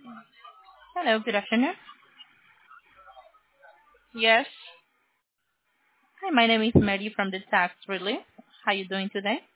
Hello, good afternoon. Yes. Hi, my name is Mary from the Tax Relief. How you doing today?